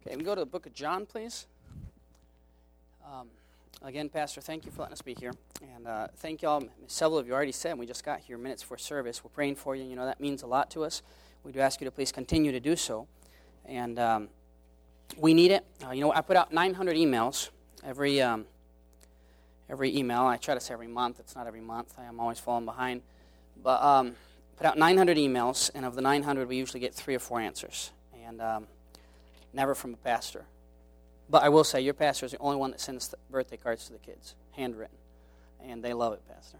Okay, we go to the book of John, please. Again, Pastor, thank you for letting us be here. And thank you all. Several of you already said we just got here minutes before service. We're praying for you. You know, that means a lot to us. We do ask you to please continue to do so. And we need it. I put out 900 emails every email. I try to say every month. It's not every month. I am always falling behind. But put out 900 emails, and of the 900, we usually get 3 or 4 answers. And never from a pastor. But I will say, your pastor is the only one that sends birthday cards to the kids, handwritten. And they love it, Pastor.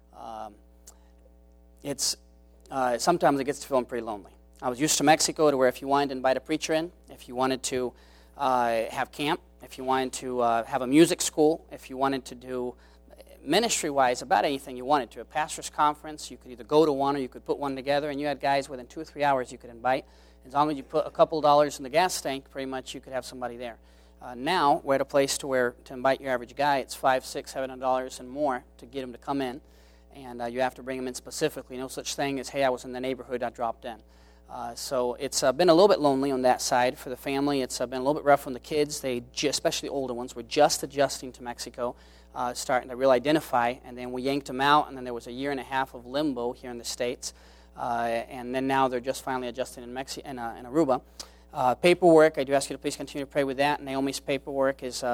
Sometimes it gets to feeling pretty lonely. I was used to Mexico to where if you wanted to invite a preacher in, if you wanted to have camp, if you wanted to have a music school, if you wanted to do ministry-wise about anything you wanted to, a pastor's conference, you could either go to one or you could put one together, and you had guys within 2 or 3 hours you could invite. As long as you put a couple dollars in the gas tank, pretty much you could have somebody there. Now, we're at a place to invite your average guy, it's $500, $600, $700 and more to get him to come in. And you have to bring him in specifically. No such thing as, hey, I was in the neighborhood, I dropped in. So it's been a little bit lonely on that side for the family. It's been a little bit rough on the kids. Especially the older ones, were just adjusting to Mexico, starting to really identify. And then we yanked them out, and then there was a year and a half of limbo here in the States. And then now they're just finally adjusting in Aruba. Paperwork, I do ask you to please continue to pray with that. Naomi's paperwork is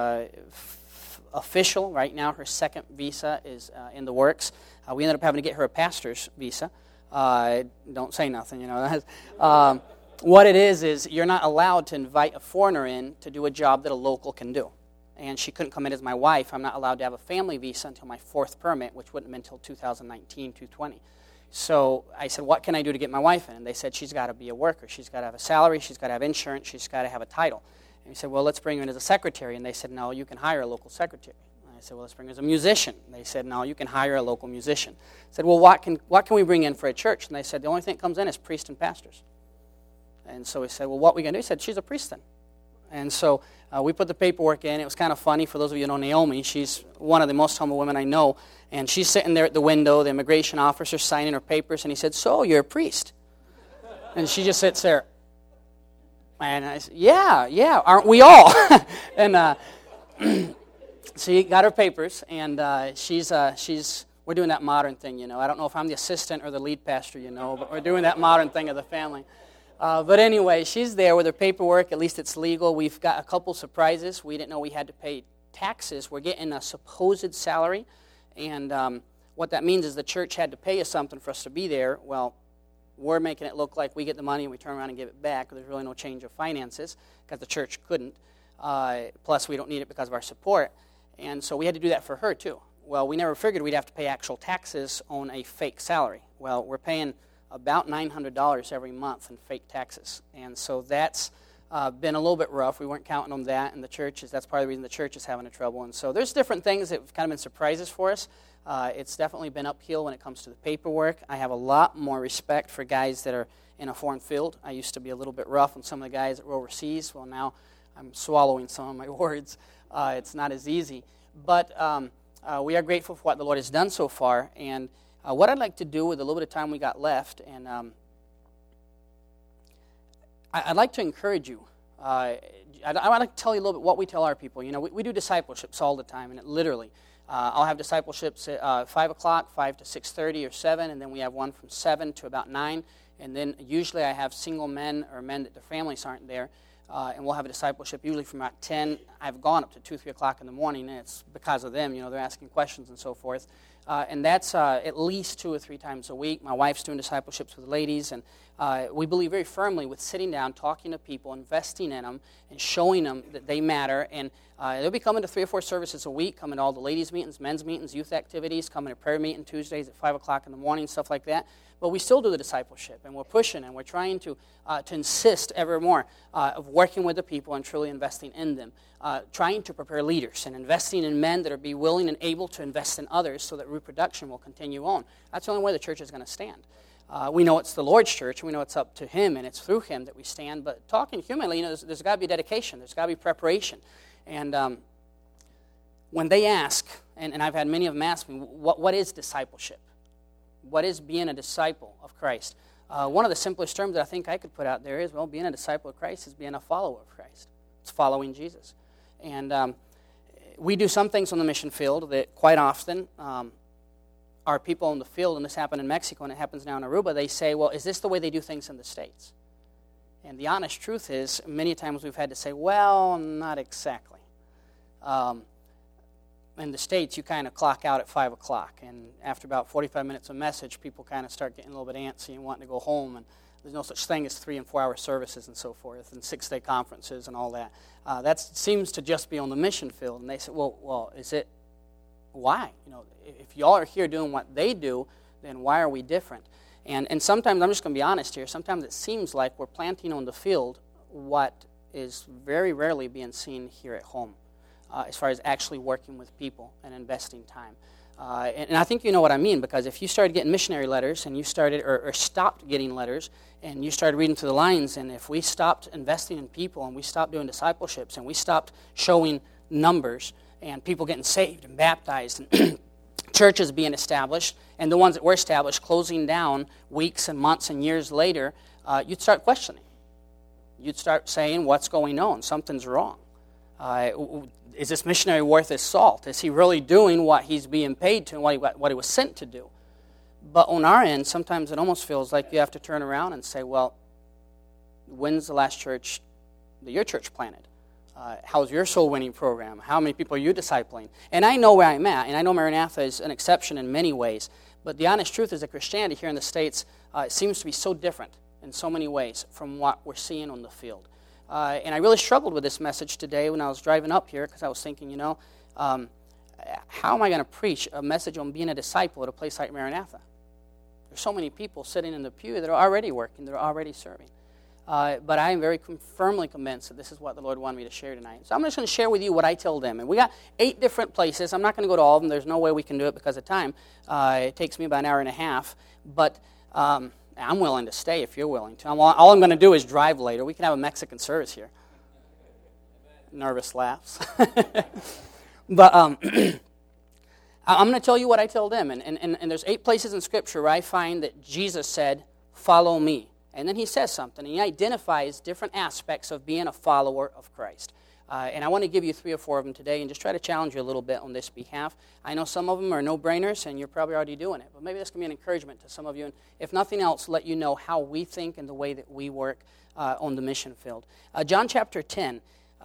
official right now. Her second visa is in the works. We ended up having to get her a pastor's visa. Don't say nothing, you know. What it is you're not allowed to invite a foreigner in to do a job that a local can do. And she couldn't come in as my wife. I'm not allowed to have a family visa until my 4th permit, which wouldn't have been until 2019, 2020. So I said, what can I do to get my wife in? And they said, she's got to be a worker. She's got to have a salary. She's got to have insurance. She's got to have a title. And we said, well, let's bring her in as a secretary. And they said, no, you can hire a local secretary. And I said, well, let's bring her as a musician. And they said, no, you can hire a local musician. I said, well, what can we bring in for a church? And they said, the only thing that comes in is priests and pastors. And so we said, well, what are we going to do? He said, she's a priest then. And so we put the paperwork in. It was kind of funny. For those of you who know Naomi, she's one of the most humble women I know. And she's sitting there at the window, the immigration officer signing her papers, and he said, so, you're a priest? And she just sits there. And I said, yeah, aren't we all? And she got her papers, and we're doing that modern thing, you know. I don't know if I'm the assistant or the lead pastor, you know, but we're doing that modern thing of the family. But anyway, she's there with her paperwork. At least it's legal. We've got a couple surprises. We didn't know we had to pay taxes. We're getting a supposed salary. And what that means is the church had to pay us something for us to be there. Well, we're making it look like we get the money and we turn around and give it back. There's really no change of finances because the church couldn't. Plus, we don't need it because of our support. And so we had to do that for her, too. Well, we never figured we'd have to pay actual taxes on a fake salary. Well, we're paying about $900 every month in fake taxes. And so that's been a little bit rough. We weren't counting on that, and that's part of the reason the church is having trouble. And so there's different things that have kind of been surprises for us. It's definitely been uphill when it comes to the paperwork. I have a lot more respect for guys that are in a foreign field. I used to be a little bit rough on some of the guys that were overseas. Well, now I'm swallowing some of my words. It's not as easy. But we are grateful for what the Lord has done so far. And what I'd like to do with a little bit of time we got left, and I'd like to encourage you. I'd like to tell you a little bit what we tell our people. You know, we do discipleships all the time, and it literally, I'll have discipleships at 5 o'clock, 5 to 6:30 or 7, and then we have one from 7 to about 9, and then usually I have single men or men that their families aren't there, and we'll have a discipleship usually from about 10. I've gone up to 2, 3 o'clock in the morning, and it's because of them. You know, they're asking questions and so forth. And that's at least 2 or 3 times a week. My wife's doing discipleships with ladies, and we believe very firmly with sitting down, talking to people, investing in them, and showing them that they matter. And they'll be coming to 3 or 4 services a week, coming to all the ladies' meetings, men's meetings, youth activities, coming to prayer meeting Tuesdays at 5 o'clock in the morning, stuff like that. But we still do the discipleship, and we're pushing, and we're trying to insist ever more of working with the people and truly investing in them, trying to prepare leaders and investing in men that are be willing and able to invest in others so that reproduction will continue on. That's the only way the church is going to stand. We know it's the Lord's church. We know it's up to Him, and it's through Him that we stand. But talking humanly, you know, there's got to be dedication. There's got to be preparation. And when they ask, and I've had many of them ask me, what is discipleship? What is being a disciple of Christ? One of the simplest terms that I think I could put out there is, well, being a disciple of Christ is being a follower of Christ. It's following Jesus. And we do some things on the mission field that quite often our people in the field, and this happened in Mexico and it happens now in Aruba, they say, well, is this the way they do things in the States? And the honest truth is, many times we've had to say, well, not exactly. In the States, you kind of clock out at 5 o'clock, and after about 45 minutes of message, people kind of start getting a little bit antsy and wanting to go home, and there's no such thing as 3- and 4-hour services and so forth, and 6-day conferences and all that. That seems to just be on the mission field, and they say, well, is it, why? If y'all are here doing what they do, then why are we different? And sometimes, I'm just going to be honest here, sometimes it seems like we're planting on the field what is very rarely being seen here at home, as far as actually working with people and investing time. And I think you know what I mean, because if you started getting missionary letters and you started, or stopped getting letters, and you started reading through the lines, and if we stopped investing in people, and we stopped doing discipleships, and we stopped showing numbers, and people getting saved and baptized, and churches being established, and the ones that were established closing down weeks and months and years later, you'd start questioning. You'd start saying, what's going on? Something's wrong. Is this missionary worth his salt? Is he really doing what he's being paid to and what he was sent to do? But on our end, sometimes it almost feels like you have to turn around and say, well, when's the last church that your church planted? How's your soul winning program? How many people are you discipling? And I know where I'm at, and I know Maranatha is an exception in many ways, but the honest truth is that Christianity here in the States seems to be so different in so many ways from what we're seeing on the field. And I really struggled with this message today when I was driving up here, because I was thinking, how am I going to preach a message on being a disciple at a place like Maranatha? There's so many people sitting in the pew that are already working, that are already serving. But I am very firmly convinced that this is what the Lord wanted me to share tonight. So I'm just going to share with you what I tell them. And we got 8 different places. I'm not going to go to all of them. There's no way we can do it because of time. It takes me about an hour and a half. But I'm willing to stay if you're willing to. All I'm going to do is drive later. We can have a Mexican service here. Nervous laughs. But I'm going to tell you what I tell them. And there's 8 places in Scripture where I find that Jesus said, follow me. And then he says something, and he identifies different aspects of being a follower of Christ. And I want to give you 3 or 4 of them today and just try to challenge you a little bit on this behalf. I know some of them are no-brainers, and you're probably already doing it. But maybe this can be an encouragement to some of you. And if nothing else, let you know how we think and the way that we work on the mission field. John chapter 10.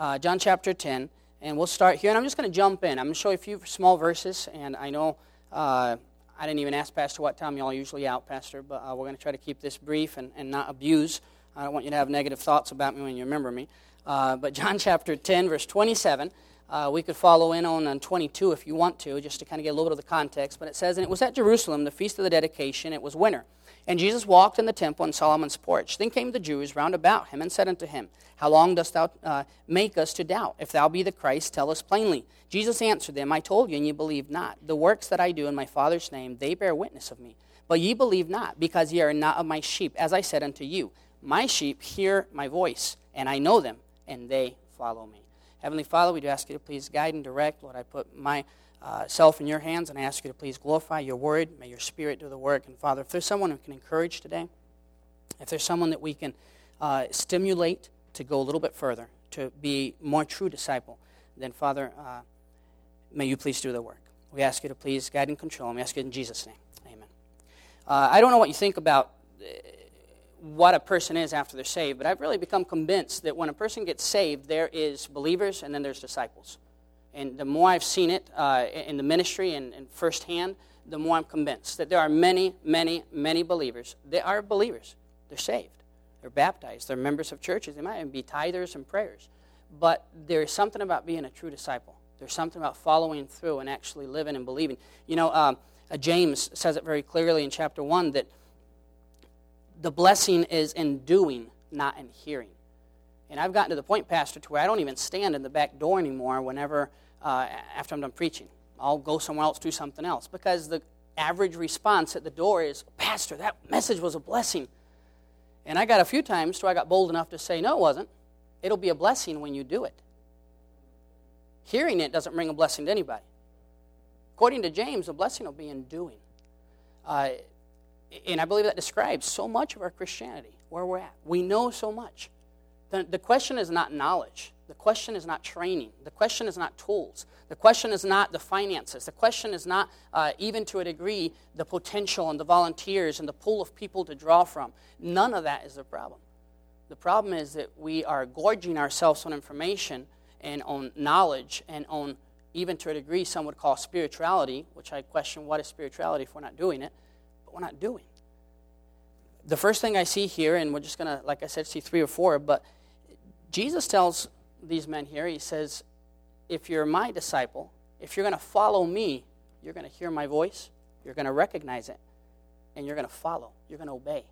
And we'll start here. And I'm just going to jump in. I'm going to show you a few small verses. And I know I didn't even ask Pastor what time y'all are usually out, Pastor. But we're going to try to keep this brief and not abuse. I don't want you to have negative thoughts about me when you remember me. But John chapter 10, verse 27, we could follow in on 22 if you want to, just to kind of get a little bit of the context. But it says, and it was at Jerusalem, the feast of the dedication. It was winter. And Jesus walked in the temple in Solomon's porch. Then came the Jews round about him and said unto him, How long dost thou make us to doubt? If thou be the Christ, tell us plainly. Jesus answered them, I told you, and ye believe not. The works that I do in my Father's name, they bear witness of me. But ye believe not, because ye are not of my sheep, as I said unto you. My sheep hear my voice, and I know them, and they follow me. Heavenly Father, we do ask you to please guide and direct. Lord, I put myself in your hands, and I ask you to please glorify your word. May your Spirit do the work. And Father, if there's someone who can encourage today, if there's someone that we can stimulate to go a little bit further, to be more true disciple, then Father, may you please do the work. We ask you to please guide and control, and we ask you in Jesus' name. Amen. I don't know what you think about what a person is after they're saved, but I've really become convinced that when a person gets saved, there is believers and then there's disciples. And the more I've seen it in the ministry and firsthand, the more I'm convinced that there are many, many, many believers. They are believers. They're saved. They're baptized. They're members of churches. They might even be tithers and prayers. But there is something about being a true disciple. There's something about following through and actually living and believing. You know, James says it very clearly in chapter 1 that the blessing is in doing, not in hearing. And I've gotten to the point, Pastor, to where I don't even stand in the back door anymore whenever, after I'm done preaching. I'll go somewhere else, do something else. Because the average response at the door is, Pastor, that message was a blessing. And I got a few times where I got bold enough to say, no, it wasn't. It'll be a blessing when you do it. Hearing it doesn't bring a blessing to anybody. According to James, the blessing will be in doing. And I believe that describes so much of our Christianity, where we're at. We know so much. The question is not knowledge. The question is not training. The question is not tools. The question is not the finances. The question is not, even to a degree, the potential and the volunteers and the pool of people to draw from. None of that is the problem. The problem is that we are gorging ourselves on information and on knowledge and on, even to a degree, some would call spirituality, which I question what is spirituality if we're not doing it, but we're not doing. The first thing I see here, and we're just going to, like I said, see 3 or 4, but Jesus tells these men here, he says, if you're my disciple, if you're going to follow me, you're going to hear my voice, you're going to recognize it, and you're going to follow, you're going to obey.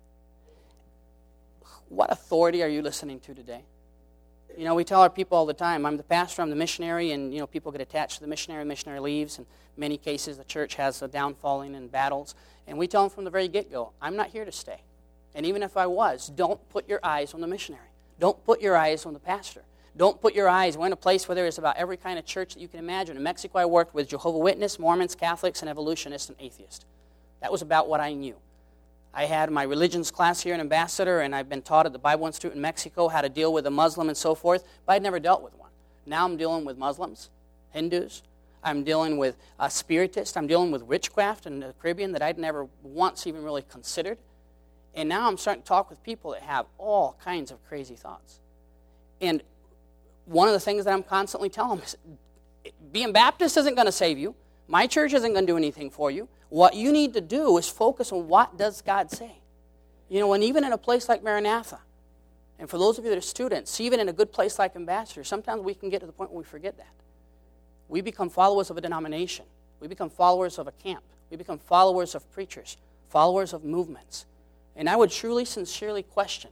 What authority are you listening to today? You know, we tell our people all the time, I'm the pastor, I'm the missionary, and, you know, people get attached to the missionary leaves. In many cases, the church has a downfalling and battles. And we tell them from the very get-go, I'm not here to stay. And even if I was, don't put your eyes on the missionary. Don't put your eyes on the pastor. Don't put your eyes, we're in a place where there is about every kind of church that you can imagine. In Mexico, I worked with Jehovah's Witnesses, Mormons, Catholics, and evolutionists and atheists. That was about what I knew. I had my religions class here in Ambassador, and I've been taught at the Bible Institute in Mexico how to deal with a Muslim and so forth, but I'd never dealt with one. Now I'm dealing with Muslims, Hindus. I'm dealing with spiritists. I'm dealing with witchcraft in the Caribbean that I'd never once even really considered. And now I'm starting to talk with people that have all kinds of crazy thoughts. And one of the things that I'm constantly telling them is, being Baptist isn't going to save you. My church isn't going to do anything for you. What you need to do is focus on what does God say. You know, and even in a place like Maranatha, and for those of you that are students, even in a good place like Ambassador, sometimes we can get to the point where we forget that. We become followers of a denomination. We become followers of a camp. We become followers of preachers, followers of movements. And I would truly, sincerely question,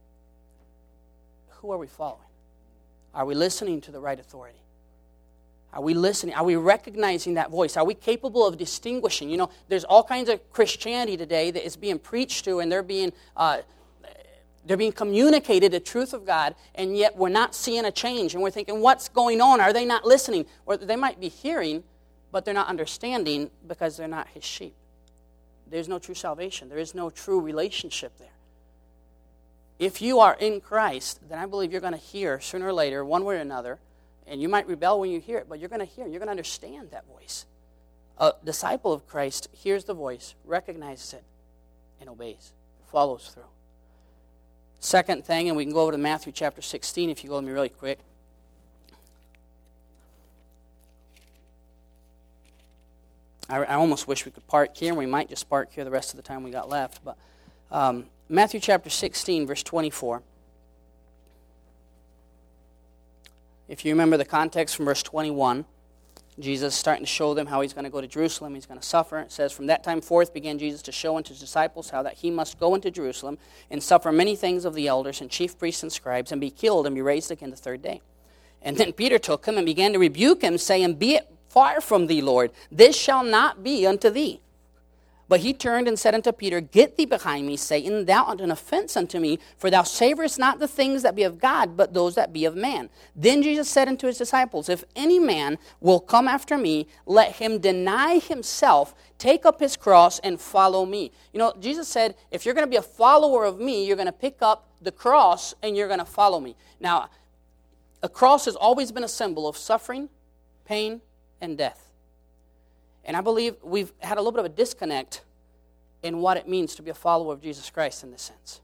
who are we following? Are we listening to the right authority? Are we listening? Are we recognizing that voice? Are we capable of distinguishing? You know, there's all kinds of Christianity today that is being preached to, and they're being communicated the truth of God, and yet we're not seeing a change, and we're thinking, what's going on? Are they not listening? Or they might be hearing, but they're not understanding because they're not his sheep. There's no true salvation. There is no true relationship there. If you are in Christ, then I believe you're going to hear sooner or later, one way or another, and you might rebel when you hear it, but you're going to hear, you're going to understand that voice. A disciple of Christ hears the voice, recognizes it, and obeys, follows through. Second thing, and we can go over to Matthew chapter 16 if you go with me really quick. I almost wish we could park here, and we might just park here the rest of the time we got left. But Matthew chapter 16, verse 24. If you remember the context from verse 21, Jesus is starting to show them how he's going to go to Jerusalem, he's going to suffer. It says, from that time forth began Jesus to show unto his disciples how that he must go into Jerusalem and suffer many things of the elders and chief priests and scribes, and be killed and be raised again the third day. And then Peter took him and began to rebuke him, saying, be it far from thee, Lord, this shall not be unto thee. But he turned and said unto Peter, get thee behind me, Satan, thou art an offense unto me, for thou savorest not the things that be of God, but those that be of man. Then Jesus said unto his disciples, if any man will come after me, let him deny himself, take up his cross, and follow me. You know, Jesus said, if you're going to be a follower of me, you're going to pick up the cross, and you're going to follow me. Now, a cross has always been a symbol of suffering, pain, and death. And I believe we've had a little bit of a disconnect in what it means to be a follower of Jesus Christ in this sense.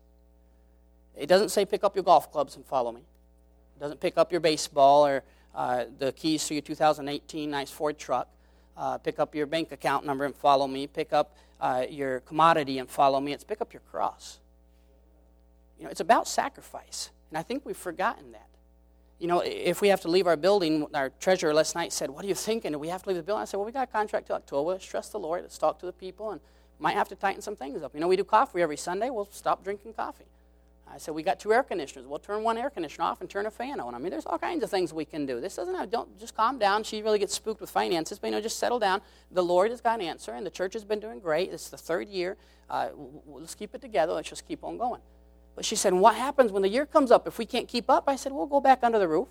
It doesn't say pick up your golf clubs and follow me. It doesn't pick up your baseball or the keys to your 2018 nice Ford truck. Pick up your bank account number and follow me. Pick up your commodity and follow me. It's pick up your cross. You know, it's about sacrifice. And I think we've forgotten that. You know, if we have to leave our building, our treasurer last night said, what are you thinking? Do we have to leave the building? I said, well, we got a contract till October. Let's trust the Lord. Let's talk to the people and might have to tighten some things up. You know, we do coffee every Sunday. We'll stop drinking coffee. I said, we got 2 air conditioners. We'll turn one air conditioner off and turn a fan on. I mean, there's all kinds of things we can do. This doesn't have, don't, just calm down. She really gets spooked with finances, but, you know, just settle down. The Lord has got an answer, and the church has been doing great. It's the 3rd year. Let's keep it together. Let's just keep on going. But she said, what happens when the year comes up if we can't keep up? I said, we'll go back under the roof.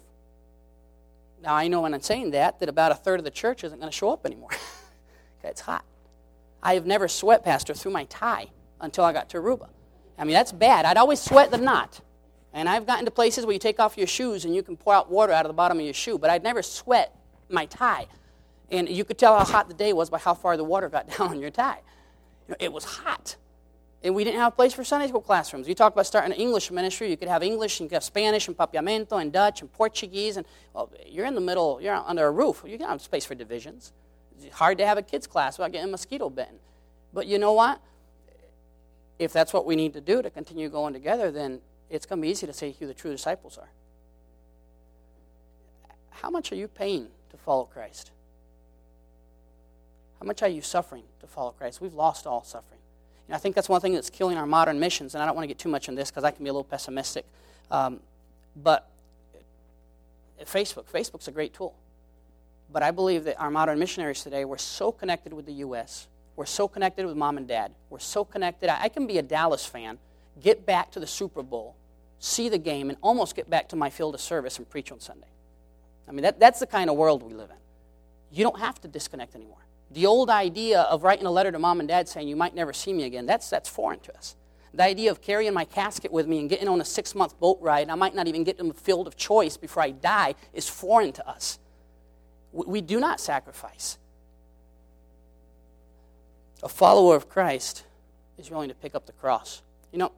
Now, I know when I'm saying that about a third of the church isn't going to show up anymore. Okay, it's hot. I have never sweat, Pastor, through my tie until I got to Aruba. I mean, that's bad. I'd always sweat the knot. And I've gotten to places where you take off your shoes and you can pour out water out of the bottom of your shoe, but I'd never sweat my tie. And you could tell how hot the day was by how far the water got down on your tie. It was hot. And we didn't have a place for Sunday school classrooms. You talk about starting an English ministry, you could have English, and you could have Spanish, and Papiamento, and Dutch, and Portuguese, and you're in the middle, you're under a roof. You can have space for divisions. It's hard to have a kids class without getting mosquito bitten. But you know what? If that's what we need to do to continue going together, then it's going to be easy to say who the true disciples are. How much are you paying to follow Christ? How much are you suffering to follow Christ? We've lost all suffering. I think that's one thing that's killing our modern missions, and I don't want to get too much in this because I can be a little pessimistic. But Facebook's a great tool. But I believe that our modern missionaries today, we're so connected with the U.S., we're so connected with mom and dad, we're so connected. I can be a Dallas fan, get back to the Super Bowl, see the game, and almost get back to my field of service and preach on Sunday. I mean, that's the kind of world we live in. You don't have to disconnect anymore. The old idea of writing a letter to mom and dad saying you might never see me again, that's foreign to us. The idea of carrying my casket with me and getting on a 6-month boat ride, and I might not even get to the field of choice before I die, is foreign to us. We do not sacrifice. A follower of Christ is willing to pick up the cross. You know,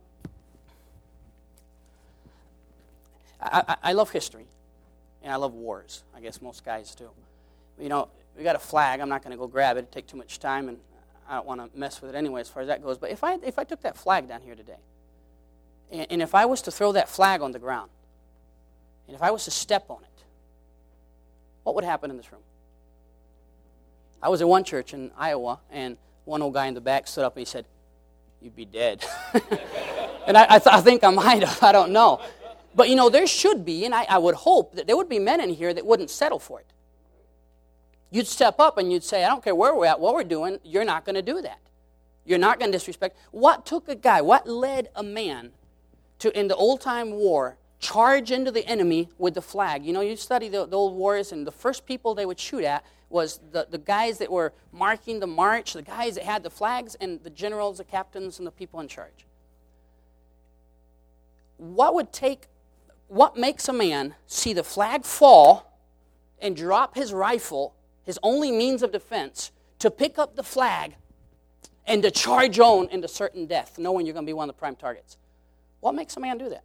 I love history, and I love wars. I guess most guys do. You know, we got a flag. I'm not going to go grab it. It'd take too much time, and I don't want to mess with it anyway as far as that goes. But if I took that flag down here today, and if I was to throw that flag on the ground, and if I was to step on it, what would happen in this room? I was at one church in Iowa, and one old guy in the back stood up and he said, "You'd be dead." And I think I might have. I don't know. But, you know, there should be, and I would hope that there would be men in here that wouldn't settle for it. You'd step up and you'd say, I don't care where we're at, what we're doing, you're not going to do that. You're not going to disrespect. What took a guy, what led a man to, in the old-time war, charge into the enemy with the flag? You know, you study the old wars, and the first people they would shoot at was the guys that were marking the march, the guys that had the flags, and the generals, the captains, and the people in charge. What makes a man see the flag fall and drop his rifle, his only means of defense, to pick up the flag and to charge on into certain death, knowing you're going to be one of the prime targets? What makes a man do that?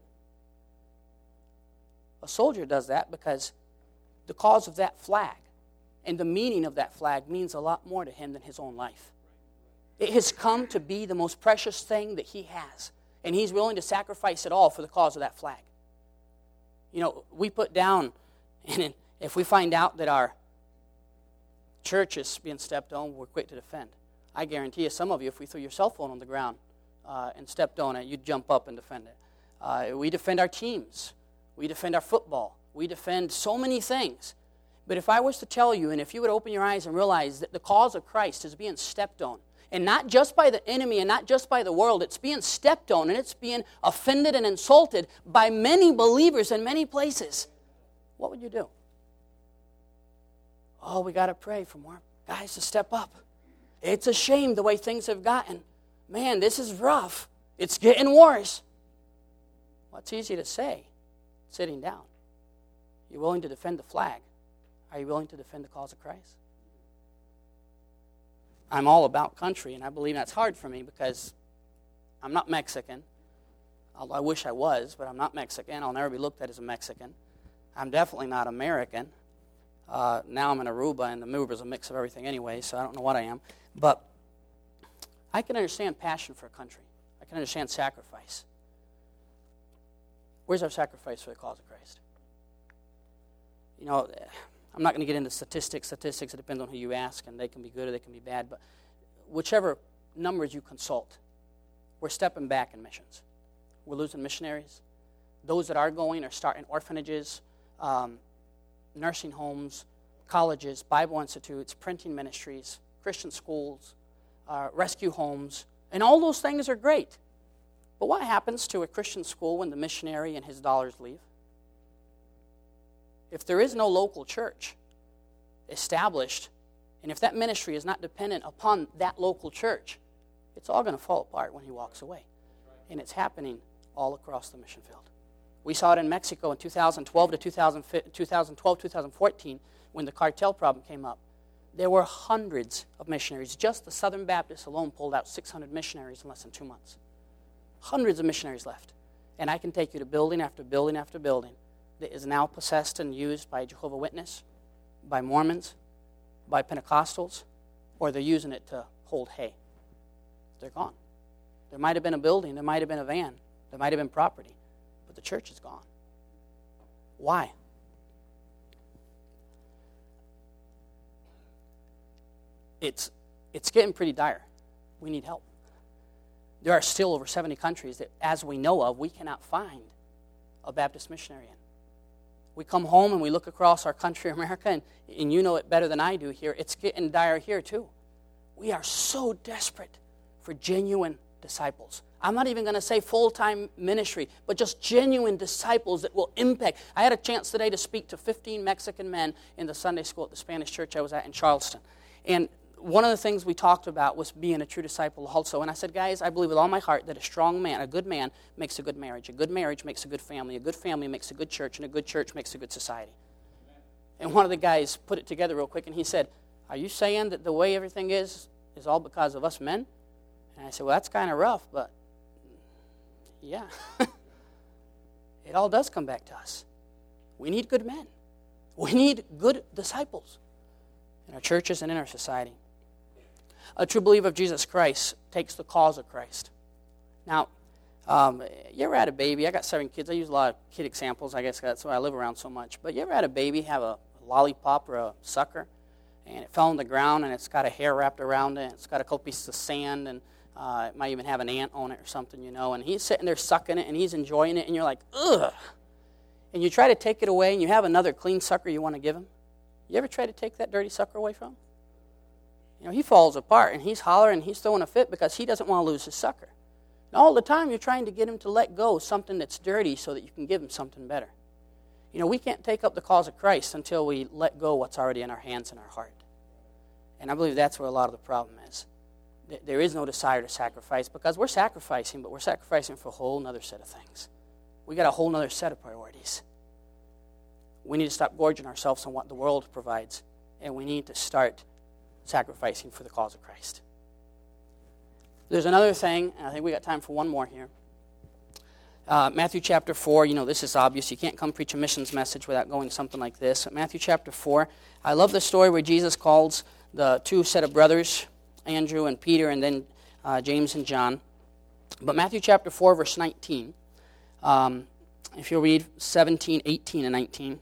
A soldier does that because the cause of that flag and the meaning of that flag means a lot more to him than his own life. It has come to be the most precious thing that he has, and he's willing to sacrifice it all for the cause of that flag. You know, we put down, and if we find out that our church is being stepped on, we're quick to defend. I guarantee you, some of you, if we threw your cell phone on the ground and stepped on it, you'd jump up and defend it. We defend our teams. We defend our football. We defend so many things. But if I was to tell you, and if you would open your eyes and realize that the cause of Christ is being stepped on, and not just by the enemy and not just by the world, it's being stepped on and it's being offended and insulted by many believers in many places, what would you do? Oh, we got to pray for more guys to step up. It's a shame the way things have gotten. Man, this is rough. It's getting worse. Well, it's easy to say, sitting down. You're willing to defend the flag. Are you willing to defend the cause of Christ? I'm all about country, and I believe that's hard for me because I'm not Mexican. Although I wish I was, but I'm not Mexican. I'll never be looked at as a Mexican. I'm definitely not American. Now I'm in Aruba, and the Aruba's a mix of everything anyway, so I don't know what I am. But I can understand passion for a country. I can understand sacrifice. Where's our sacrifice for the cause of Christ? You know, I'm not going to get into statistics. Statistics, it depends on who you ask, and they can be good or they can be bad. But whichever numbers you consult, we're stepping back in missions. We're losing missionaries. Those that are going are starting orphanages, nursing homes, colleges, Bible institutes, printing ministries, Christian schools, rescue homes, and all those things are great. But what happens to a Christian school when the missionary and his dollars leave? If there is no local church established, and if that ministry is not dependent upon that local church, it's all going to fall apart when he walks away. And it's happening all across the mission field. We saw it in Mexico in 2012 to 2014 when the cartel problem came up. There were hundreds of missionaries. Just the Southern Baptists alone pulled out 600 missionaries in less than 2 months. Hundreds of missionaries left. And I can take you to building after building after building that is now possessed and used by Jehovah's Witnesses, by Mormons, by Pentecostals, or they're using it to hold hay. They're gone. There might have been a building, there might have been a van, there might have been property, but the church is gone. Why? It's getting pretty dire. We need help. There are still over 70 countries that, as we know of, we cannot find a Baptist missionary in. We come home and we look across our country, America, and you know it better than I do here. It's getting dire here too. We are so desperate for genuine disciples. I'm not even going to say full-time ministry, but just genuine disciples that will impact. I had a chance today to speak to 15 Mexican men in the Sunday school at the Spanish church I was at in Charleston. And one of the things we talked about was being a true disciple also. And I said, guys, I believe with all my heart that a strong man, a good man, makes a good marriage. A good marriage makes a good family. A good family makes a good church. And a good church makes a good society. And one of the guys put it together real quick, and he said, are you saying that the way everything is all because of us men? And I said, well, that's kind of rough, but yeah. It all does come back to us. We need good men. We need good disciples in our churches and in our society. A true believer of Jesus Christ takes the cause of Christ. Now, you ever had a baby? I got 7 kids. I use a lot of kid examples. I guess that's why I live around so much. But you ever had a baby have a lollipop or a sucker, and it fell on the ground, and it's got a hair wrapped around it, and it's got a couple pieces of sand, and it might even have an ant on it or something, and he's sitting there sucking it, and he's enjoying it, and you're like, ugh. And you try to take it away, and you have another clean sucker you want to give him. You ever try to take that dirty sucker away from him? He falls apart, and he's hollering, and he's throwing a fit because he doesn't want to lose his sucker. And all the time, you're trying to get him to let go of something that's dirty so that you can give him something better. We can't take up the cause of Christ until we let go what's already in our hands and our heart. And I believe that's where a lot of the problem is. There is no desire to sacrifice because we're sacrificing, but we're sacrificing for a whole other set of things. We got a whole other set of priorities. We need to stop gorging ourselves on what the world provides, and we need to start sacrificing for the cause of Christ. There's another thing, and I think we got time for one more here. Matthew chapter 4, this is obvious. You can't come preach a missions message without going something like this. Matthew chapter 4, I love the story where Jesus calls the 2 set of brothers, Andrew and Peter, and then James and John. But Matthew chapter 4, verse 19, if you'll read 17, 18, and 19.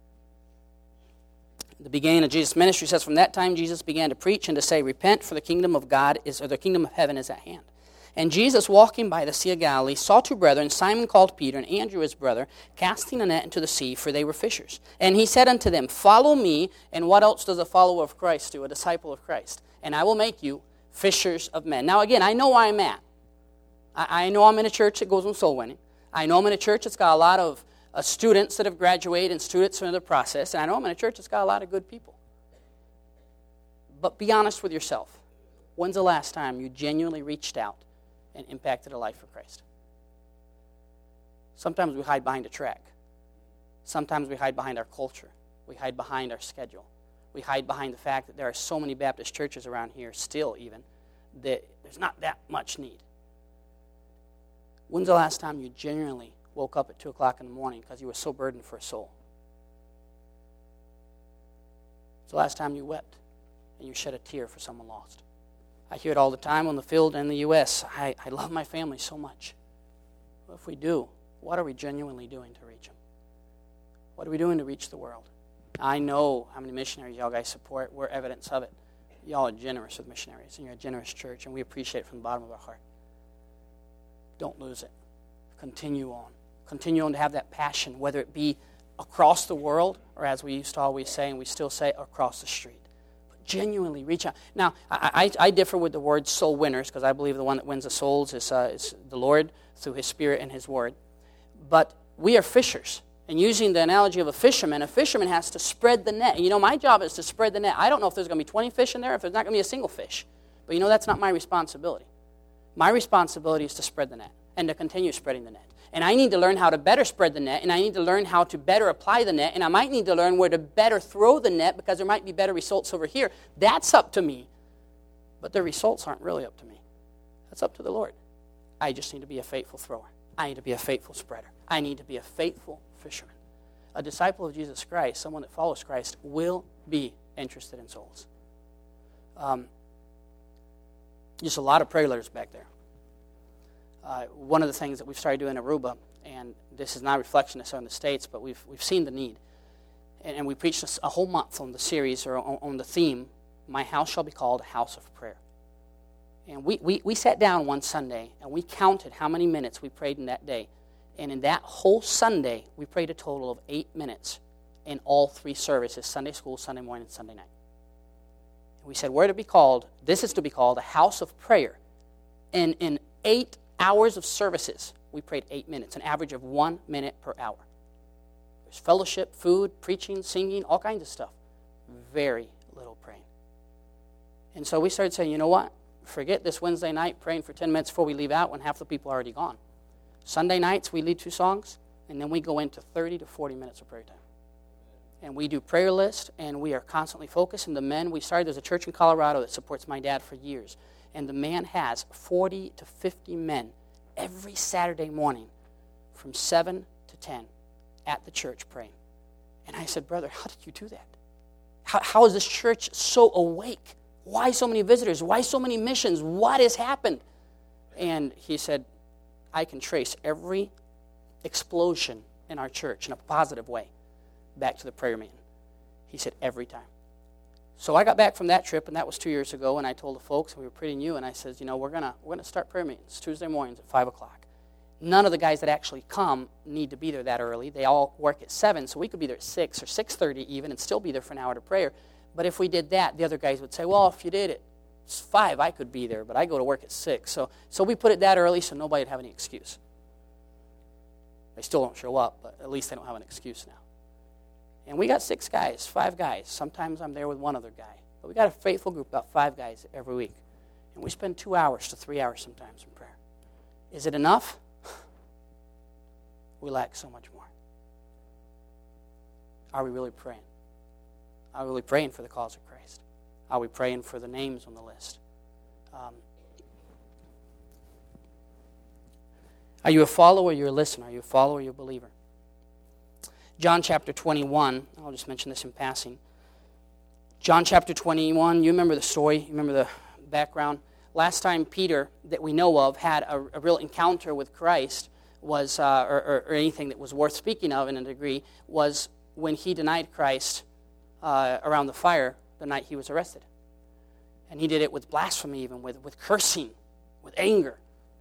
The beginning of Jesus' ministry says, from that time Jesus began to preach and to say, repent, for the kingdom of God or the kingdom of heaven is at hand. And Jesus, walking by the Sea of Galilee, saw 2 brethren, Simon called Peter, and Andrew his brother, casting a net into the sea, for they were fishers. And he said unto them, follow me. And what else does a follower of Christ do, a disciple of Christ? And I will make you fishers of men. Now again, I know where I'm at. I know I'm in a church that goes on soul winning. I know I'm in a church that's got a lot of students that have graduated and students in the process. And I know I'm in a church that's got a lot of good people. But be honest with yourself. When's the last time you genuinely reached out and impacted a life for Christ? Sometimes we hide behind a track. Sometimes we hide behind our culture. We hide behind our schedule. We hide behind the fact that there are so many Baptist churches around here, still even, that there's not that much need. When's the last time you genuinely woke up at 2 o'clock in the morning because you were so burdened for a soul? It's the last time you wept and you shed a tear for someone lost. I hear it all the time on the field in the U.S. I love my family so much. Well, if we do, what are we genuinely doing to reach them? What are we doing to reach the world? I know how many missionaries y'all guys support. We're evidence of it. Y'all are generous with missionaries, and you're a generous church, and we appreciate it from the bottom of our heart. Don't lose it. Continue on. Continue on to have that passion, whether it be across the world, or as we used to always say, and we still say, across the street. Genuinely reach out. Now, I differ with the word soul winners because I believe the one that wins the souls is the Lord through His Spirit and His Word. But we are fishers. And using the analogy of a fisherman has to spread the net. And my job is to spread the net. I don't know if there's going to be 20 fish in there, if there's not going to be a single fish. But that's not my responsibility. My responsibility is to spread the net. and to continue spreading the net. And I need to learn how to better spread the net, and I need to learn how to better apply the net, and I might need to learn where to better throw the net because there might be better results over here. That's up to me. But the results aren't really up to me. That's up to the Lord. I just need to be a faithful thrower. I need to be a faithful spreader. I need to be a faithful fisherman. A disciple of Jesus Christ, someone that follows Christ, will be interested in souls. Just a lot of prayer letters back there. One of the things that we've started doing in Aruba, and this is not a reflection of some of the States, but we've seen the need. And we preached a whole month on the series, or on the theme, My House Shall Be Called a House of Prayer. And we sat down one Sunday, and we counted how many minutes we prayed in that day. And in that whole Sunday, we prayed a total of 8 minutes in all 3 services, Sunday school, Sunday morning, and Sunday night. And we said, this is to be called a house of prayer. And in 8 hours of services, we prayed 8 minutes, an average of 1 minute per hour. There's fellowship, food, preaching, singing, all kinds of stuff. Very little praying. And so we started saying, you know what? Forget this Wednesday night praying for 10 minutes before we leave out when half the people are already gone. Sunday nights, we lead 2 songs, and then we go into 30 to 40 minutes of prayer time. And we do prayer lists, and we are constantly focused. And the men, there's a church in Colorado that supports my dad for years. And the man has 40 to 50 men every Saturday morning from 7 to 10 at the church praying. And I said, brother, how did you do that? How is this church so awake? Why so many visitors? Why so many missions? What has happened? And he said, I can trace every explosion in our church in a positive way back to the prayer meeting. He said, every time. So I got back from that trip, and that was 2 years ago, and I told the folks, and we were pretty new, and I said, we're gonna start prayer meetings Tuesday mornings at 5 o'clock. None of the guys that actually come need to be there that early. They all work at 7, so we could be there at 6 or 6:30 even and still be there for an hour to prayer. But if we did that, the other guys would say, well, if you did it, it's 5, I could be there, but I go to work at 6. So we put it that early so nobody would have any excuse. They still don't show up, but at least they don't have an excuse now. And we got 6 guys, 5 guys. Sometimes I'm there with one other guy. But we got a faithful group, about 5 guys every week. And we spend 2 hours to 3 hours sometimes in prayer. Is it enough? We lack so much more. Are we really praying? Are we really praying for the cause of Christ? Are we praying for the names on the list? Are you a follower or you're a listener? Are you a follower or you're a believer? John chapter 21, I'll just mention this in passing. John chapter 21, you remember the story, you remember the background. Last time Peter, that we know of, had a real encounter with Christ was, or anything that was worth speaking of in a degree, was when he denied Christ around the fire the night he was arrested. And he did it with blasphemy, even with cursing, with anger.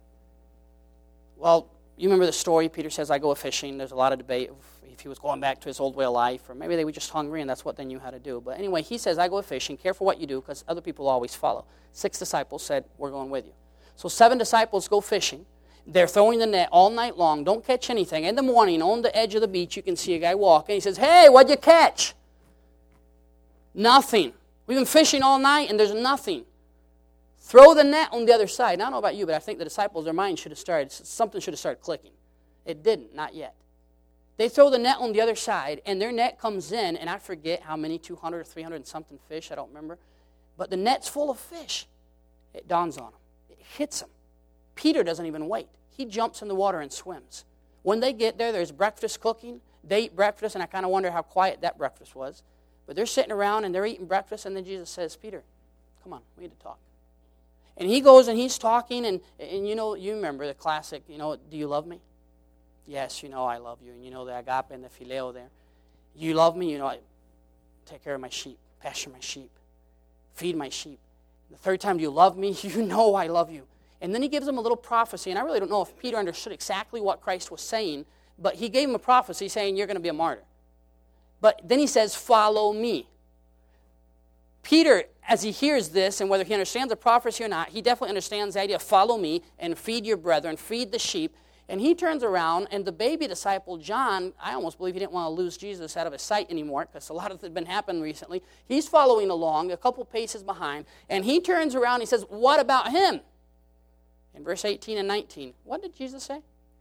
Well, you remember the story. Peter says, I go fishing. There's a lot of debate if he was going back to his old way of life, or maybe they were just hungry and that's what they knew how to do. But anyway, he says, I go fishing. Careful what you do because other people always follow. 6 disciples said, we're going with you. So 7 disciples go fishing. They're throwing the net all night long. Don't catch anything. In the morning, on the edge of the beach, you can see a guy walking. He says, hey, what'd you catch? Nothing. We've been fishing all night and there's nothing. Throw the net on the other side. And I don't know about you, but I think the disciples, their mind should have started, something should have started clicking. It didn't, not yet. They throw the net on the other side, and their net comes in, and I forget how many, 200 or 300 and something fish, I don't remember. But the net's full of fish. It dawns on them. It hits them. Peter doesn't even wait. He jumps in the water and swims. When they get there, there's breakfast cooking. They eat breakfast, and I kind of wonder how quiet that breakfast was. But they're sitting around, and they're eating breakfast, and then Jesus says, Peter, come on, we need to talk. And he goes, and he's talking, and you remember the classic, do you love me? Yes, I love you. And the agape and the phileo there. You love me, I take care of my sheep, pasture my sheep, feed my sheep. The third time, do you love me? I love you. And then he gives them a little prophecy, and I really don't know if Peter understood exactly what Christ was saying, but he gave him a prophecy saying, you're going to be a martyr. But then he says, follow me. Peter, as he hears this, and whether he understands the prophecy or not, he definitely understands the idea of follow me and feed your brethren, feed the sheep. And he turns around, and the baby disciple, John, I almost believe he didn't want to lose Jesus out of his sight anymore because a lot of it had been happening recently. He's following along, a couple paces behind, and he turns around and he says, what about him? In verse 18 and 19, what did Jesus say?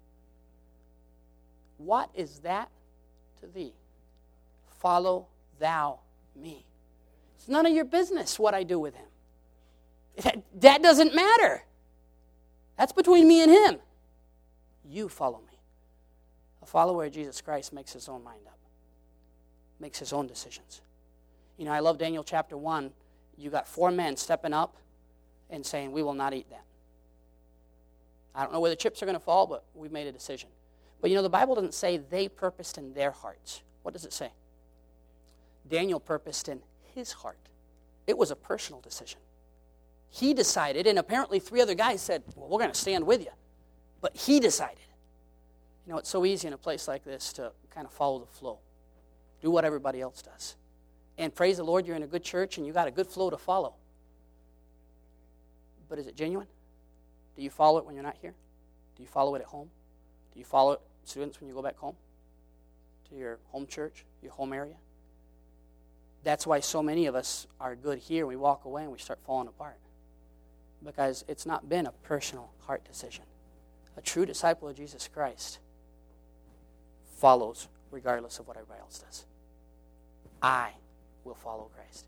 What is that to thee? Follow thou me. It's none of your business what I do with him. That doesn't matter. That's between me and him. You follow me. A follower of Jesus Christ makes his own mind up, makes his own decisions. You know, I love Daniel chapter 1. You got 4 men stepping up and saying, we will not eat that. I don't know where the chips are going to fall, but we've made a decision. But you know, the Bible doesn't say they purposed in their hearts. What does it say? Daniel purposed in his heart. It was a personal decision. He decided, and apparently 3 other guys said, well, we're going to stand with you. But he decided. You know, it's so easy in a place like this to kind of follow the flow. Do what everybody else does. And praise the Lord, you're in a good church and you got a good flow to follow. But is it genuine? Do you follow it when you're not here? Do you follow it at home? Do you follow it, students, when you go back home? To your home church, your home area? That's why so many of us are good here. We walk away and we start falling apart. Because it's not been a personal heart decision. A true disciple of Jesus Christ follows regardless of what everybody else does. I will follow Christ.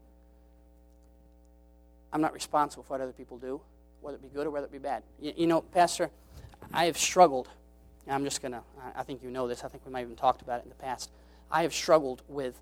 I'm not responsible for what other people do, whether it be good or whether it be bad. You know, Pastor, I have struggled, and I'm just going to, I think you know this, I think we might have even talked about it in the past. I have struggled with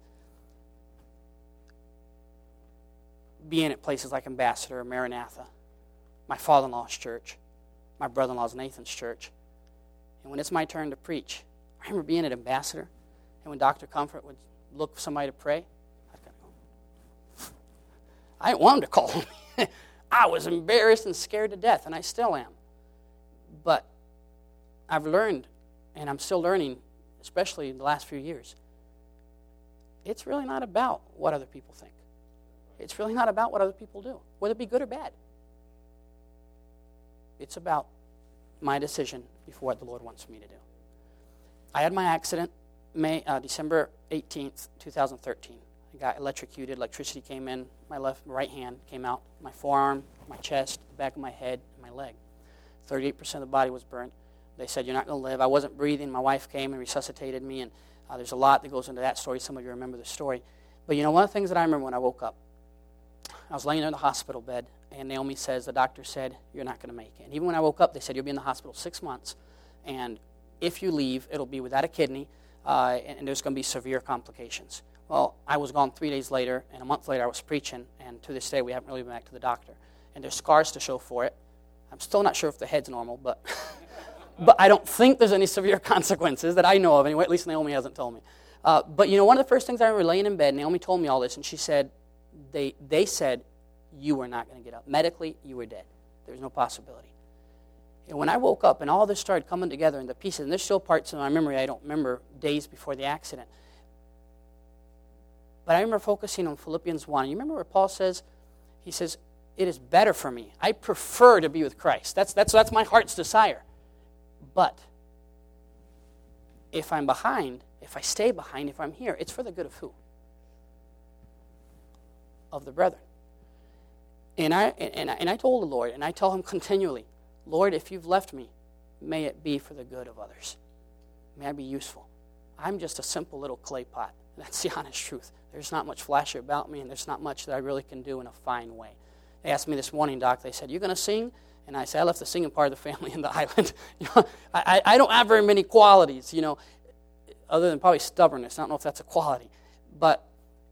being at places like Ambassador or Maranatha, my father-in-law's church, my brother-in-law's Nathan's church. And when it's my turn to preach, I remember being at Ambassador, and when Dr. Comfort would look for somebody to pray, I'd kind of go, I didn't want him to call me. I was embarrassed and scared to death, and I still am. But I've learned, and I'm still learning, especially in the last few years, it's really not about what other people think. It's really not about what other people do, whether it be good or bad. It's about my decision before what the Lord wants me to do. I had my accident December 18th, 2013. I got electrocuted. Electricity came in. My right hand came out. My forearm, my chest, the back of my head, and my leg. 38% of the body was burnt. They said, you're not going to live. I wasn't breathing. My wife came and resuscitated me, and there's a lot that goes into that story. Some of you remember the story. But you know, one of the things that I remember when I woke up, I was laying there in the hospital bed, and Naomi says, the doctor said, you're not going to make it. And even when I woke up, they said, you'll be in the hospital 6 months, and if you leave, it'll be without a kidney, and there's going to be severe complications. Well, I was gone 3 days later, and a month later I was preaching, and to this day we haven't really been back to the doctor. And there's scars to show for it. I'm still not sure if the head's normal, but but I don't think there's any severe consequences that I know of anyway. At least Naomi hasn't told me. But you know, one of the first things I remember laying in bed, Naomi told me all this, and she said, they said, you were not going to get up. Medically, you were dead. There was no possibility. And when I woke up and all this started coming together in the pieces, and there's still parts of my memory I don't remember days before the accident. But I remember focusing on Philippians 1. You remember where Paul says, he says, it is better for me. I prefer to be with Christ. That's my heart's desire. But if I'm behind, if I stay behind, if I'm here, it's for the good of who? Of the brethren. And I told the Lord, and I tell him continually, Lord, if you've left me, may it be for the good of others. May I be useful. I'm just a simple little clay pot. That's the honest truth. There's not much flashy about me, and there's not much that I really can do in a fine way. They asked me this morning, Doc, they said, you going to sing? And I said, I left the singing part of the family in the island. You know, I don't have very many qualities, you know, other than probably stubbornness. I don't know if that's a quality. But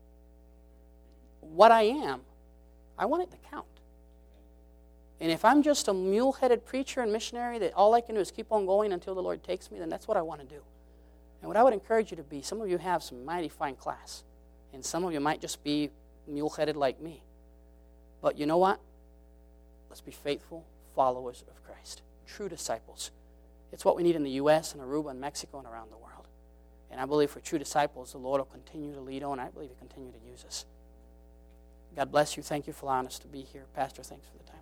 what I am, I want it to count. And if I'm just a mule-headed preacher and missionary that all I can do is keep on going until the Lord takes me, then that's what I want to do. And what I would encourage you to be, some of you have some mighty fine class, and some of you might just be mule-headed like me. But you know what? Let's be faithful followers of Christ, true disciples. It's what we need in the U.S. and Aruba and Mexico and around the world. And I believe for true disciples, the Lord will continue to lead on. I believe He'll continue to use us. God bless you. Thank you for allowing us to be here. Pastor, thanks for the time.